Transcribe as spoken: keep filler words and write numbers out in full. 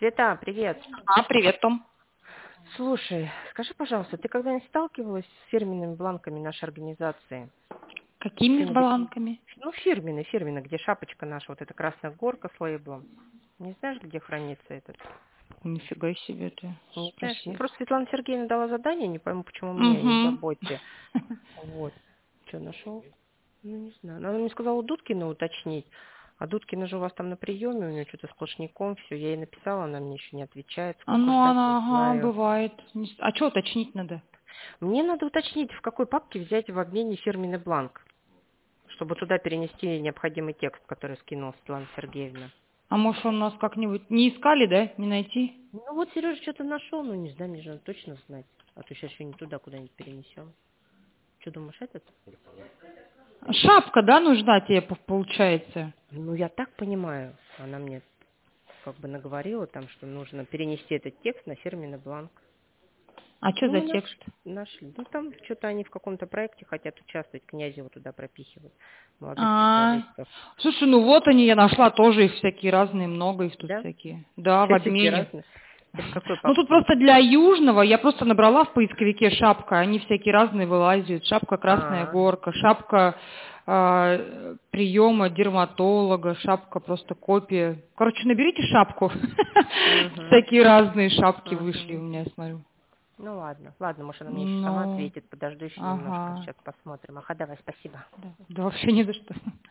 Света, привет. А, привет, Том. Слушай, скажи, пожалуйста, ты когда-нибудь сталкивалась с фирменными бланками нашей организации? Какими с Что-нибудь? бланками? Ну, фирменный, фирменный, где шапочка наша, вот эта красная горка с лейблом. Не знаешь, где хранится этот? Нифига себе ты Не знаешь? Ну, спросил. просто Светлана Сергеевна дала задание, не пойму, почему мне, а не Угу. заботьте. Вот. Что, нашел? Ну, не знаю. Она мне сказала у Дудкина уточнить. А Дудкина же у вас там на приеме, у нее что-то сплошняком, все. Я ей написала, она мне еще не отвечает. А Сколько ну, ждать, не она, ага, знаю. бывает. Не с- А что уточнить надо? Мне надо уточнить, в какой папке взять в обмене фирменный бланк, чтобы туда перенести необходимый текст, который скинула Светлана Сергеевна. А может, он нас как-нибудь не искали, да? Не найти? Ну вот Сережа что-то нашел, ну не знаю, мне же надо точно знать. А то сейчас еще не туда куда-нибудь перенесем. Что думаешь, этот? Шапка, да, нужна тебе, п- получается? Ну я так понимаю, она мне как бы наговорила там, что нужно перенести этот текст на фирменный бланк. А что Ну за мы текст? наш- нашли. Ну там что-то они в каком-то проекте хотят участвовать, Князева туда пропихивать, молодых А, специалистов. слушай, ну вот они, я нашла тоже их всякие разные, много их тут Да? всякие. Да, в Все всякие обмене. разные. Это в какой Ну тут папке? просто для южного я просто набрала в поисковике шапка, они всякие разные вылазят. Шапка красная А, горка, шапка э, приема дерматолога, шапка просто копия. Короче, наберите шапку. угу, Всякие разные шапки вышли у угу. меня, я смотрю. Ну ладно, ладно, может она мне еще сама Ну, ответит, подожду еще немножко, ага. сейчас посмотрим. Ага, давай, спасибо. Да, да вообще не за что.